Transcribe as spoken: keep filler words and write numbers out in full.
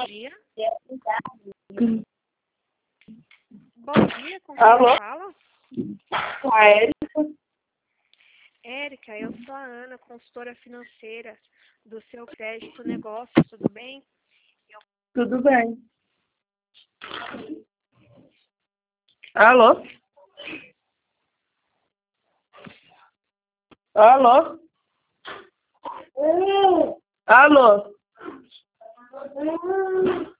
dia. Bom dia, com quem Alô? fala? Com a Érica. Érica, eu sou a Ana, consultora financeira do seu crédito negócio, tudo bem? Tudo bem. Alô? Alô? Alô?